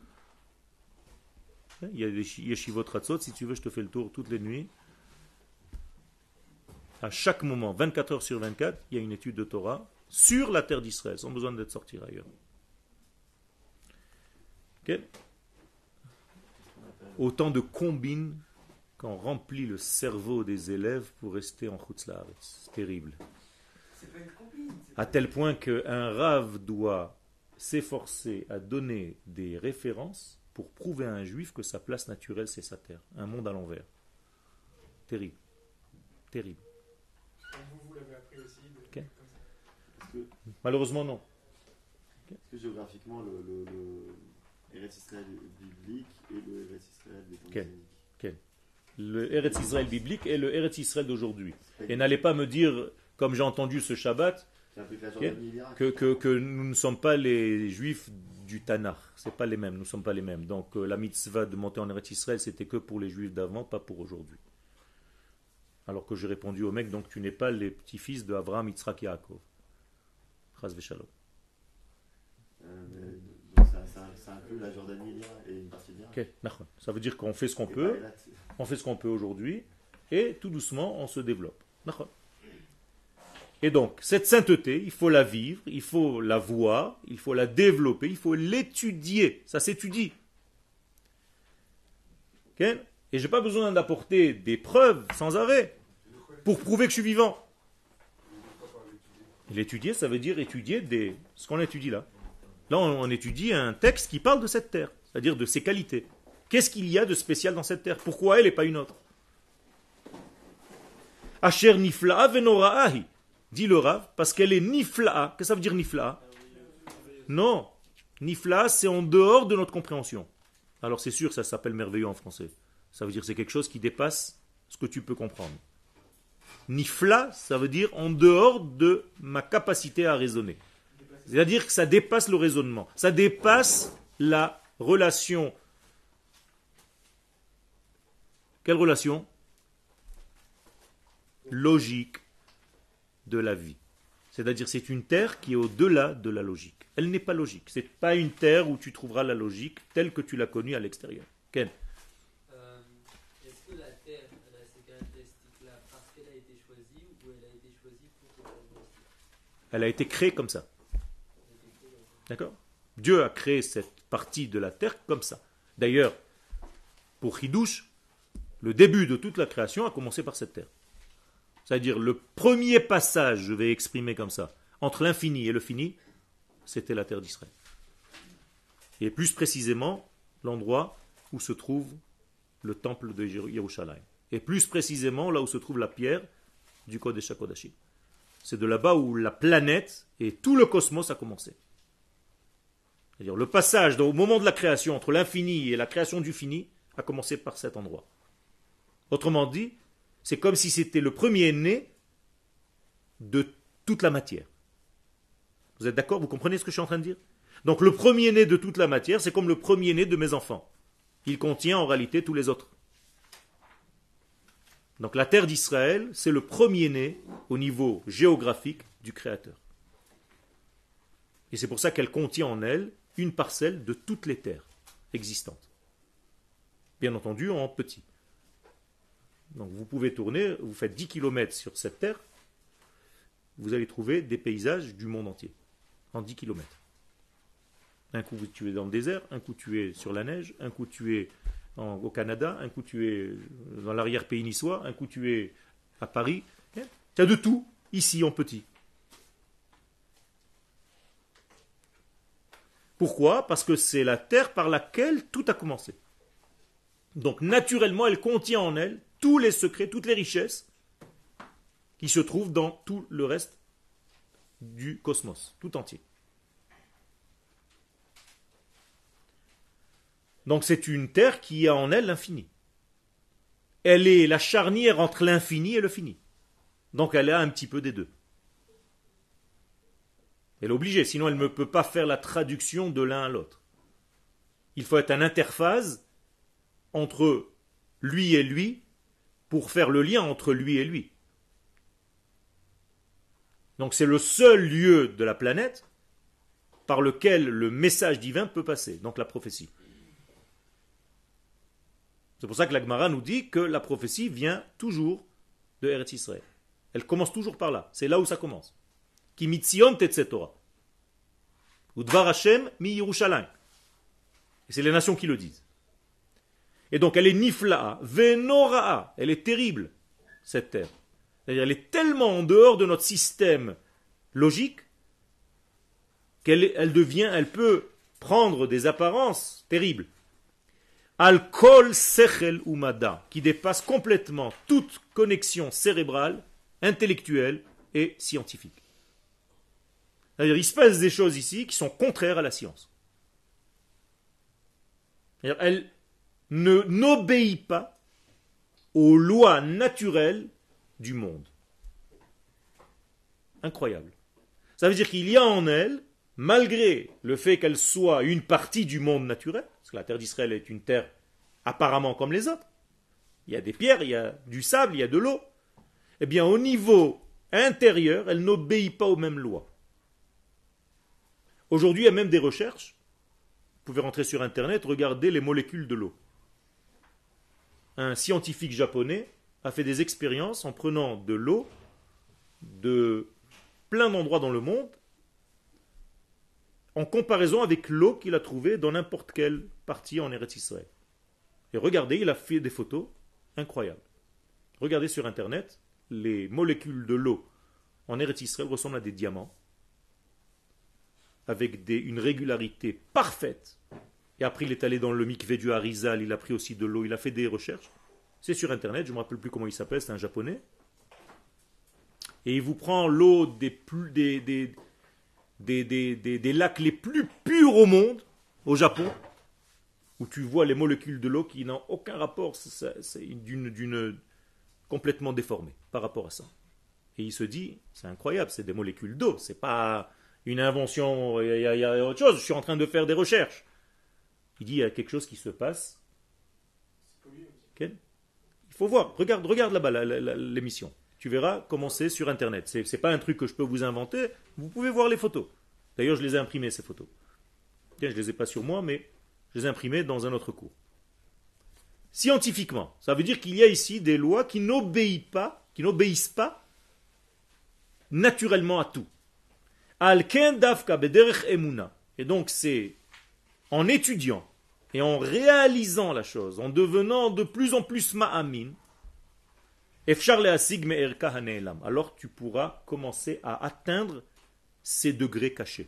Il y a des yeshivotes ratzot, si tu veux, je te fais le tour toutes les nuits. À chaque moment, vingt-quatre heures sur vingt-quatre, il y a une étude de Torah sur la terre d'Israël, sans besoin d'être sorti ailleurs. Ok. Autant de combines qu'on remplit le cerveau des élèves pour rester en Chutz La'aretz. C'est terrible. C'est pas une combine. c'est À pas- tel point qu'un rave doit s'efforcer à donner des références pour prouver à un juif que sa place naturelle c'est sa terre. Un monde à l'envers. Terrible. Terrible. Comme vous, vous l'avez appris aussi. de- Ok. comme ça. Est-ce que, Malheureusement non. est-ce que géographiquement, le, le, le Eretz Israël biblique et le Eretz Israël des temps Quel messianiques, Le Eretz Israël biblique et le Eretz Israël d'aujourd'hui. c'est pas Et n'allez pas me dire, comme j'ai entendu ce Shabbat, qui implique la Jordanie et l'Irak. que, que, que nous ne sommes pas les juifs du Tanakh. C'est pas les mêmes, nous ne sommes pas les mêmes. Donc euh, la mitzvah de monter en Eretz Israël, c'était que pour les juifs d'avant, pas pour aujourd'hui. Alors que j'ai répondu au mec, donc tu n'es pas les petits-fils de Abraham, Yitzhak et Yaakov. Chas v'shalom. Euh, mais- donc ça, ça, ça inclut la Jordanie et l'Irak et une partie de l'Irak. Ok, nachon. Ça veut dire qu'on fait ce qu'on Et peut, pas Eilat. on fait ce qu'on peut aujourd'hui, et tout doucement on se développe. Nachon. Et donc, cette sainteté, il faut la vivre, il faut la voir, il faut la développer, il faut l'étudier. Ça s'étudie. Okay? Et je n'ai pas besoin d'apporter des preuves sans arrêt pour prouver que je suis vivant. L'étudier, ça veut dire étudier des... ce qu'on étudie là. Là, on, on étudie un texte qui parle de cette terre, c'est-à-dire de ses qualités. Qu'est-ce qu'il y a de spécial dans cette terre? Pourquoi elle et pas une autre? Asher nifla'a venora'ahi, dit le Rav, parce qu'elle est nifla'a. Qu'est-ce que ça veut dire nifla'a? Non, nifla'a, c'est en dehors de notre compréhension. Alors c'est sûr, ça s'appelle merveilleux en français. Ça veut dire que c'est quelque chose qui dépasse ce que tu peux comprendre. Nifla, ça veut dire en dehors de ma capacité à raisonner. C'est-à-dire que ça dépasse le raisonnement. Ça dépasse la relation. Quelle relation? Logique de la vie. C'est-à-dire c'est une terre qui est au-delà de la logique. Elle n'est pas logique. Ce n'est pas une terre où tu trouveras la logique telle que tu l'as connue à l'extérieur. Ken? Euh, est-ce que la terre elle a ces caractéristiques-là parce qu'elle a été choisie ou elle a été choisie pour ces caractéristiques? Elle a été créée comme ça. D'accord? Dieu a créé cette partie de la terre comme ça. D'ailleurs, pour Hidouche, le début de toute la création a commencé par cette terre. C'est-à-dire le premier passage, je vais exprimer comme ça, entre l'infini et le fini, c'était la terre d'Israël. Et plus précisément, l'endroit où se trouve le temple de Yerushalayim. Et plus précisément, là où se trouve la pierre du Kodesh HaKodashim. C'est de là-bas où la planète et tout le cosmos a commencé. C'est-à-dire le passage au moment de la création entre l'infini et la création du fini a commencé par cet endroit. Autrement dit, c'est comme si c'était le premier né de toute la matière. Vous êtes d'accord? Vous comprenez ce que je suis en train de dire? Donc le premier né de toute la matière, c'est comme le premier né de mes enfants. Il contient en réalité tous les autres. Donc la terre d'Israël, c'est le premier né au niveau géographique du Créateur. Et c'est pour ça qu'elle contient en elle une parcelle de toutes les terres existantes. Bien entendu en petit. Donc vous pouvez tourner, vous faites dix kilomètres sur cette terre, vous allez trouver des paysages du monde entier, en dix kilomètres. Un coup tu es dans le désert, un coup tu es sur la neige, un coup tu es en, au Canada, un coup tu es dans l'arrière-pays niçois, un coup tu es à Paris. Tu as de tout, ici en petit. Pourquoi? Parce que c'est la terre par laquelle tout a commencé. Donc naturellement, elle contient en elle tous les secrets, toutes les richesses qui se trouvent dans tout le reste du cosmos, tout entier. Donc c'est une terre qui a en elle l'infini. Elle est la charnière entre l'infini et le fini. Donc elle a un petit peu des deux. Elle est obligée, sinon elle ne peut pas faire la traduction de l'un à l'autre. Il faut être un interface entre lui et lui pour faire le lien entre lui et lui. Donc c'est le seul lieu de la planète par lequel le message divin peut passer, donc la prophétie. C'est pour ça que la Gemara nous dit que la prophétie vient toujours de Eretz Israël. Elle commence toujours par là, c'est là où ça commence. Ki mitzion tetze Torah. Udvar Hashem mi Yerushalayim. Et c'est les nations qui le disent. Et donc elle est nifla'a, venora'a, elle est terrible, cette terre. C'est-à-dire elle est tellement en dehors de notre système logique qu'elle elle devient, elle peut prendre des apparences terribles. Al-kol sechel umada, qui dépasse complètement toute connexion cérébrale, intellectuelle et scientifique. C'est-à-dire il se passe des choses ici qui sont contraires à la science. C'est-à-dire elle ne n'obéit pas aux lois naturelles du monde. Incroyable. Ça veut dire qu'il y a en elle, malgré le fait qu'elle soit une partie du monde naturel, parce que la terre d'Israël est une terre apparemment comme les autres, il y a des pierres, il y a du sable, il y a de l'eau, eh bien au niveau intérieur, elle n'obéit pas aux mêmes lois. Aujourd'hui, il y a même des recherches, vous pouvez rentrer sur Internet, regarder les molécules de l'eau. Un scientifique japonais a fait des expériences en prenant de l'eau de plein d'endroits dans le monde, en comparaison avec l'eau qu'il a trouvée dans n'importe quelle partie en Eretz Israël. Et regardez, il a fait des photos incroyables. Regardez sur internet, les molécules de l'eau en Eretz Israël ressemblent à des diamants, avec des, une régularité parfaite. Et après, il est allé dans le mikvé du Harizal, il a pris aussi de l'eau, il a fait des recherches. C'est sur internet, je ne me rappelle plus comment il s'appelle, c'est un japonais. Et il vous prend l'eau des, plus, des, des, des, des, des, des lacs les plus purs au monde, au Japon, où tu vois les molécules de l'eau qui n'ont aucun rapport, c'est, c'est d'une, d'une complètement déformée par rapport à ça. Et il se dit, c'est incroyable, c'est des molécules d'eau, c'est pas une invention, il y, a, il y a autre chose, je suis en train de faire des recherches. Il dit, il y a quelque chose qui se passe. Okay. Il faut voir, regarde, regarde là-bas la, la, la, l'émission. Tu verras comment c'est sur internet. C'est, c'est pas un truc que je peux vous inventer, vous pouvez voir les photos. D'ailleurs, je les ai imprimées, ces photos. Tiens, je les ai pas sur moi, mais je les ai imprimées dans un autre cours. Scientifiquement, ça veut dire qu'il y a ici des lois qui n'obéissent pas, qui n'obéissent pas naturellement à tout. Alken dafka bederech emuna. Et donc c'est en étudiant et en réalisant la chose, en devenant de plus en plus ma'amin, efshar le'asig me'erka hane'elam. Alors tu pourras commencer à atteindre ces degrés cachés.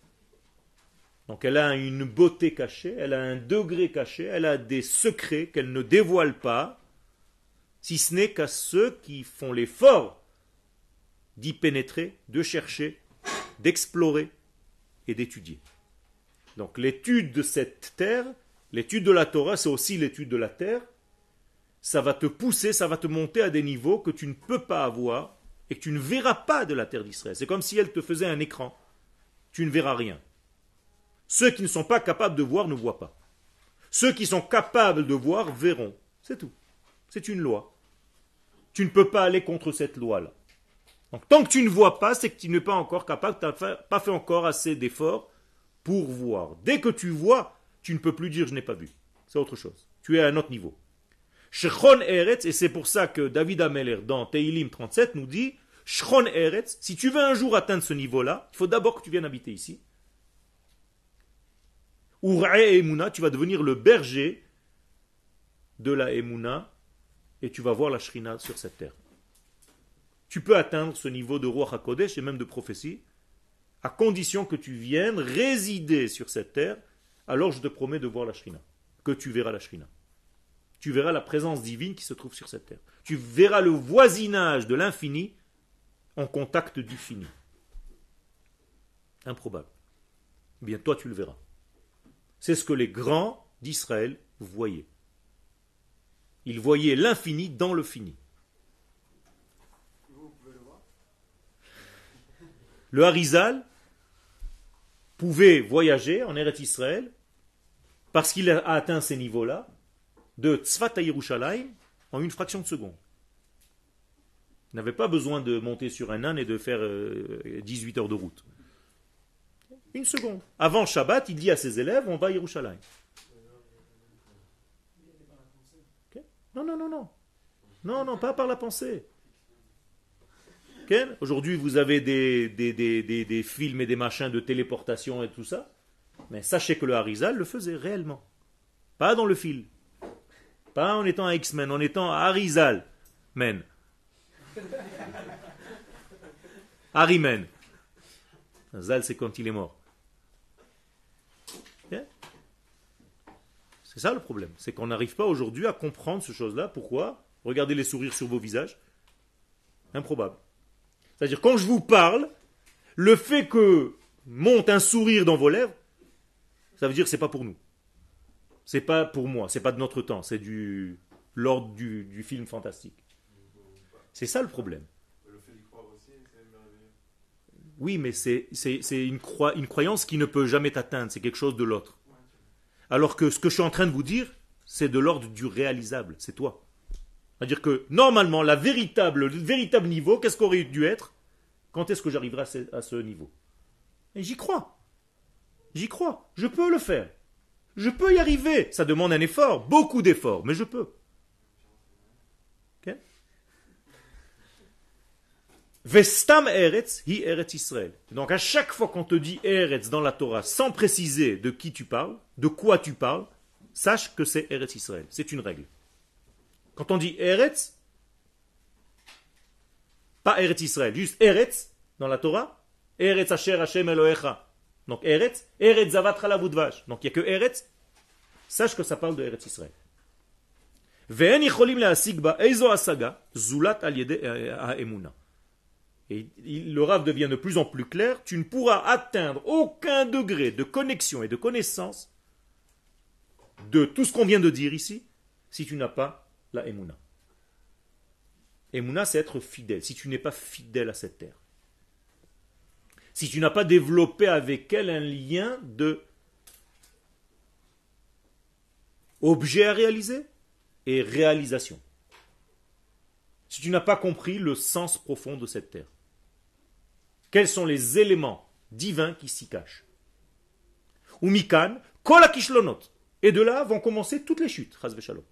Donc elle a une beauté cachée, elle a un degré caché, elle a des secrets qu'elle ne dévoile pas, si ce n'est qu'à ceux qui font l'effort d'y pénétrer, de chercher, d'explorer et d'étudier. Donc l'étude de cette terre, l'étude de la Torah, c'est aussi l'étude de la terre, ça va te pousser, ça va te monter à des niveaux que tu ne peux pas avoir et que tu ne verras pas de la terre d'Israël. C'est comme si elle te faisait un écran. Tu ne verras rien. Ceux qui ne sont pas capables de voir ne voient pas. Ceux qui sont capables de voir verront. C'est tout. C'est une loi. Tu ne peux pas aller contre cette loi-là. Donc tant que tu ne vois pas, c'est que tu n'es pas encore capable, tu n'as pas fait encore assez d'efforts pour voir. Dès que tu vois, tu ne peux plus dire je n'ai pas vu. C'est autre chose. Tu es à un autre niveau. Shechon Eretz, et c'est pour ça que David Ameller dans Teilim trente-sept nous dit Shechon Eretz, si tu veux un jour atteindre ce niveau-là, il faut d'abord que tu viennes habiter ici. Ura'e Emuna, tu vas devenir le berger de la Emuna et tu vas voir la Shrina sur cette terre. Tu peux atteindre ce niveau de Ruach HaKodesh et même de prophétie à condition que tu viennes résider sur cette terre, alors je te promets de voir la Shrina, que tu verras la Shrina. Tu verras la présence divine qui se trouve sur cette terre. Tu verras le voisinage de l'infini en contact du fini. Improbable. Eh bien, toi, tu le verras. C'est ce que les grands d'Israël voyaient. Ils voyaient l'infini dans le fini. Vous, vous pouvez le voir? Le Harizal pouvait voyager en Eretz Israël parce qu'il a atteint ces niveaux-là de Tzfat à Yerushalayim en une fraction de seconde. Il n'avait pas besoin de monter sur un âne et de faire euh, dix-huit heures de route. Une seconde. Avant Shabbat, il dit à ses élèves, on va à Yerushalayim. Okay? Non, non, non, non. Non, non, pas par la pensée. Okay? Aujourd'hui, vous avez des, des, des, des, des films et des machins de téléportation et tout ça. Mais sachez que le Harizal le faisait réellement. Pas dans le film. Pas en étant un X-Men, en étant Harizal. Men. Harimen. Zal, c'est quand il est mort. Okay? C'est ça le problème. C'est qu'on n'arrive pas aujourd'hui à comprendre ce chose-là. Pourquoi? Regardez les sourires sur vos visages. Improbable. C'est-à-dire, quand je vous parle, le fait que monte un sourire dans vos lèvres, ça veut dire que ce n'est pas pour nous. C'est pas pour moi, c'est pas de notre temps, c'est du l'ordre du, du film fantastique. C'est ça le problème. Le fait d'y croire aussi, c'est merveilleux. Oui, mais c'est, c'est, c'est une, croi- une croyance qui ne peut jamais t'atteindre, c'est quelque chose de l'autre. Alors que ce que je suis en train de vous dire, c'est de l'ordre du réalisable, c'est toi. C'est-à-dire que normalement, la véritable, le véritable niveau, qu'est-ce qu'aurait dû être? Quand est-ce que j'arriverai à ce, à ce niveau? Et j'y crois. J'y crois. Je peux le faire. Je peux y arriver. Ça demande un effort, beaucoup d'efforts, mais je peux. Okay? Vestam Eretz, hi Eretz Israël. Donc à chaque fois qu'on te dit Eretz dans la Torah, sans préciser de qui tu parles, de quoi tu parles, sache que c'est Eretz Israël. C'est une règle. Quand on dit Eretz, pas Eretz Israël, juste Eretz dans la Torah, Eretz Asher Hashem Elohecha. Donc Eretz, Eretz Zavat Chalav Udvash. Donc il n'y a que Eretz, sache que ça parle de Eretz Israël. Ve'en yicholim le'asig ba eizo asaga, zulat al yede ha'emuna. Et le Rav devient de plus en plus clair, tu ne pourras atteindre aucun degré de connexion et de connaissance de tout ce qu'on vient de dire ici, si tu n'as pas la Emouna. Emouna, c'est être fidèle, si tu n'es pas fidèle à cette terre. Si tu n'as pas développé avec elle un lien de objet à réaliser et réalisation. Si tu n'as pas compris le sens profond de cette terre. Quels sont les éléments divins qui s'y cachent? Ou mikan, kol hakishlonot. Et de là vont commencer toutes les chutes, chas v'shalom.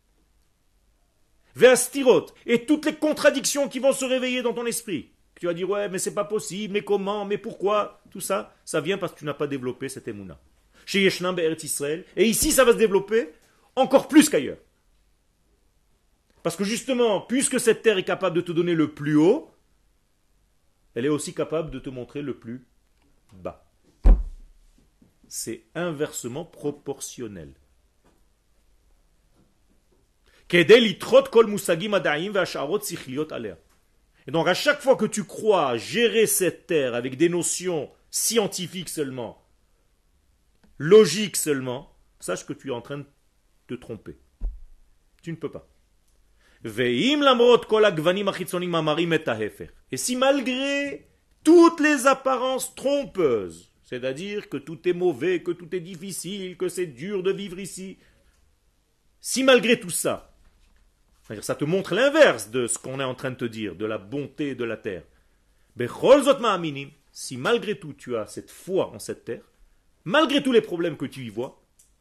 Ve'astirot, et toutes les contradictions qui vont se réveiller dans ton esprit. Tu vas dire, ouais, mais c'est pas possible, mais comment, mais pourquoi? Tout ça, ça vient parce que tu n'as pas développé cette émouna. Chez Yeshnam be'eretz Israël, et ici ça va se développer encore plus qu'ailleurs. Parce que justement, puisque cette terre est capable de te donner le plus haut, elle est aussi capable de te montrer le plus bas. C'est inversement proportionnel. Et donc à chaque fois que tu crois gérer cette terre avec des notions scientifiques seulement, logiques seulement, sache que tu es en train de te tromper. Tu ne peux pas. Et si malgré toutes les apparences trompeuses, c'est-à-dire que tout est mauvais, que tout est difficile, que c'est dur de vivre ici, si malgré tout ça, c'est-à-dire ça te montre l'inverse de ce qu'on est en train de te dire, de la bonté de la terre, si malgré tout tu as cette foi en cette terre, malgré tous les problèmes que tu y vois,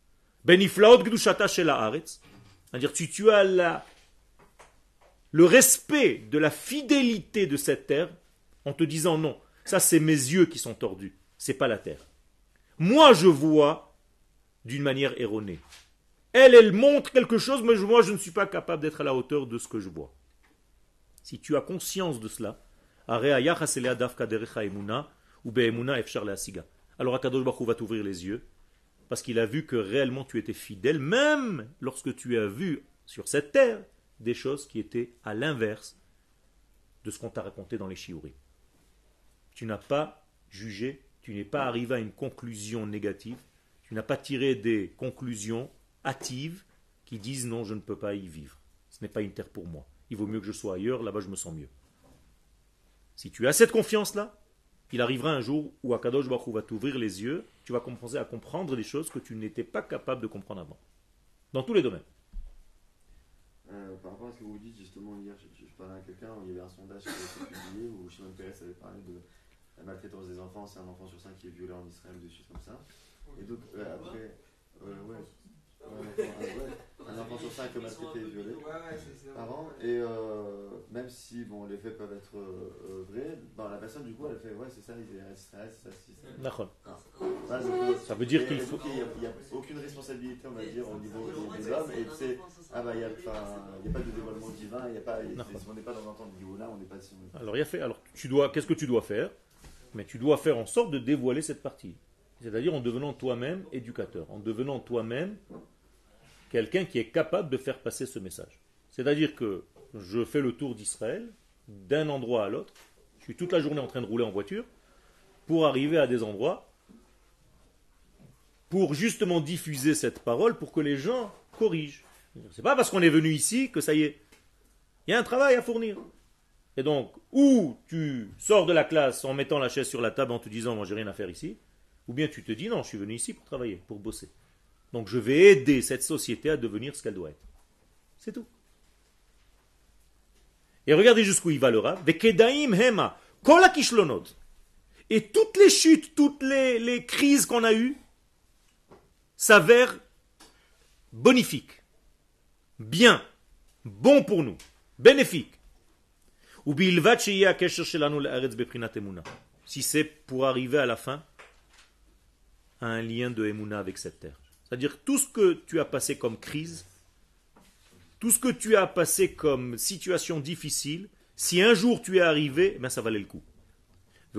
c'est-à-dire tu, tu as la le respect de la fidélité de cette terre, en te disant non, ça c'est mes yeux qui sont tordus, c'est pas la terre. Moi je vois d'une manière erronée. Elle, elle montre quelque chose, mais moi je ne suis pas capable d'être à la hauteur de ce que je vois. Si tu as conscience de cela, alors Akadosh Baruch Hu va t'ouvrir les yeux, parce qu'il a vu que réellement tu étais fidèle, même lorsque tu as vu sur cette terre des choses qui étaient à l'inverse de ce qu'on t'a raconté dans les shiurim. Tu n'as pas jugé, tu n'es pas arrivé à une conclusion négative, tu n'as pas tiré des conclusions hâtives qui disent non, je ne peux pas y vivre. Ce n'est pas une terre pour moi. Il vaut mieux que je sois ailleurs, là-bas je me sens mieux. Si tu as cette confiance-là, il arrivera un jour où Akadosh Baruch Hu va t'ouvrir les yeux, tu vas commencer à comprendre des choses que tu n'étais pas capable de comprendre avant. Dans tous les domaines. Euh, par rapport à ce que vous dites, justement, hier, je, je, je parlais à quelqu'un, il y avait un sondage qui avait été publié où Shimon Peres avait parlé de la maltraitance des enfants, c'est un enfant sur cinq qui est violé en Israël, des choses comme ça. Et donc, euh, après, euh, ouais, ouais, un, enfant, un, ouais, un enfant sur cinq est maltraité et violé par an, et euh, même si bon, les faits peuvent être euh, vrais, ben, la personne, du coup, elle fait, ouais, c'est ça, il est Israël, c'est ça, c'est ça. D'accord. Ah. Ah, donc, ça veut dire et, qu'il faut... Il n'y a, a aucune responsabilité, on va dire, au niveau des hommes, et c'est... Ah bah il n'y a, a pas de dévoilement divin, y a pas, y a, on n'est pas dans un temps de Géoula, on n'est pas... Si on... Alors il y a fait, alors tu dois, qu'est-ce que tu dois faire? Mais tu dois faire en sorte de dévoiler cette partie. C'est-à-dire en devenant toi-même éducateur, en devenant toi-même quelqu'un qui est capable de faire passer ce message. C'est-à-dire que je fais le tour d'Israël, d'un endroit à l'autre, je suis toute la journée en train de rouler en voiture, pour arriver à des endroits, pour justement diffuser cette parole, pour que les gens corrigent. C'est pas parce qu'on est venu ici que ça y est. Il y a un travail à fournir. Et donc, ou tu sors de la classe en mettant la chaise sur la table en te disant moi j'ai rien à faire ici, ou bien tu te dis non, je suis venu ici pour travailler, pour bosser. Donc je vais aider cette société à devenir ce qu'elle doit être. C'est tout. Et regardez jusqu'où il va le Rav. Vekedaim hema, kol hakishlonot. Et toutes les chutes, toutes les, les crises qu'on a eues s'avèrent bonifiques. Bien, bon pour nous, bénéfique. Ou bilvat sheyeh hakesher shelanu le'aretz beprinat emuna. Si c'est pour arriver à la fin à un lien de emuna avec cette terre. C'est-à-dire tout ce que tu as passé comme crise, tout ce que tu as passé comme situation difficile, si un jour tu es arrivé, ben ça valait le coup. Et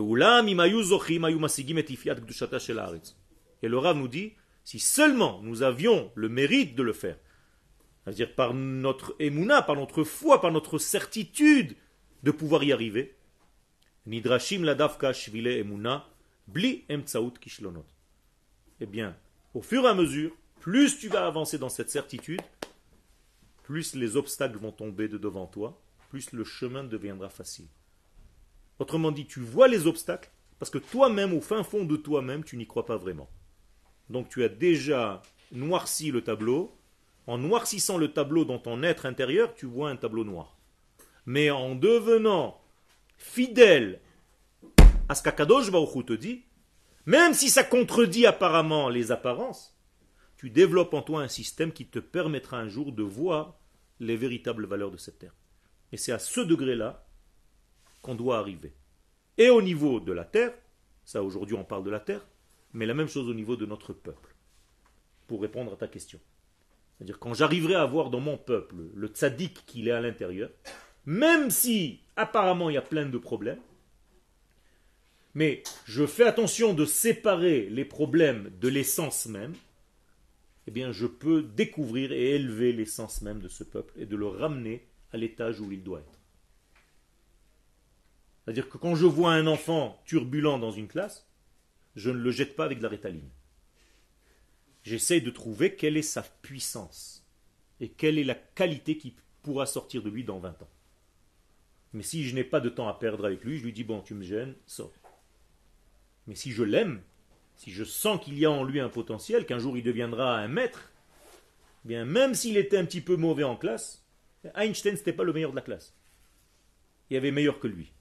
le Rav nous dit, si seulement nous avions le mérite de le faire, c'est-à-dire par notre émouna, par notre foi, par notre certitude de pouvoir y arriver, nidrashim ladavka shvile emuna bli emtsaut kishlonot. Eh bien, au fur et à mesure, plus tu vas avancer dans cette certitude, plus les obstacles vont tomber de devant toi, plus le chemin deviendra facile. Autrement dit, tu vois les obstacles, parce que toi-même, au fin fond de toi-même, tu n'y crois pas vraiment. Donc tu as déjà noirci le tableau. En noircissant le tableau dans ton être intérieur, tu vois un tableau noir. Mais en devenant fidèle à ce qu'Akadosh Baruch Hu te dit, même si ça contredit apparemment les apparences, tu développes en toi un système qui te permettra un jour de voir les véritables valeurs de cette terre. Et c'est à ce degré-là qu'on doit arriver. Et au niveau de la terre, ça aujourd'hui on parle de la terre, mais la même chose au niveau de notre peuple, pour répondre à ta question. C'est-à-dire quand j'arriverai à voir dans mon peuple le tzaddik qu'il est à l'intérieur, même si apparemment il y a plein de problèmes, mais je fais attention de séparer les problèmes de l'essence même, eh bien je peux découvrir et élever l'essence même de ce peuple et de le ramener à l'étage où il doit être. C'est-à-dire que quand je vois un enfant turbulent dans une classe, je ne le jette pas avec de la rétaline. J'essaie de trouver quelle est sa puissance et quelle est la qualité qui pourra sortir de lui dans vingt ans. Mais si je n'ai pas de temps à perdre avec lui, je lui dis, bon, tu me gênes, sors. Mais si je l'aime, si je sens qu'il y a en lui un potentiel, qu'un jour il deviendra un maître, eh bien même s'il était un petit peu mauvais en classe, Einstein n'était pas le meilleur de la classe. Il y avait meilleur que lui.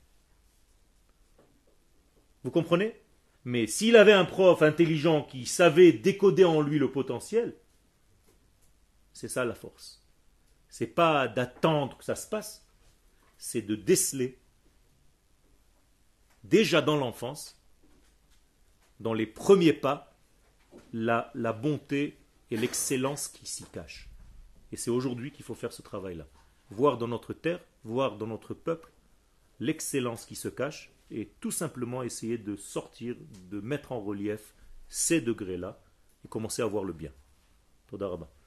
Vous comprenez? Mais s'il avait un prof intelligent qui savait décoder en lui le potentiel, c'est ça la force. C'est pas d'attendre que ça se passe, c'est de déceler, déjà dans l'enfance, dans les premiers pas, la, la bonté et l'excellence qui s'y cachent. Et c'est aujourd'hui qu'il faut faire ce travail-là. Voir dans notre terre, voir dans notre peuple, l'excellence qui se cache, et tout simplement essayer de sortir, de mettre en relief ces degrés-là, et commencer à voir le bien. Toda Rabba.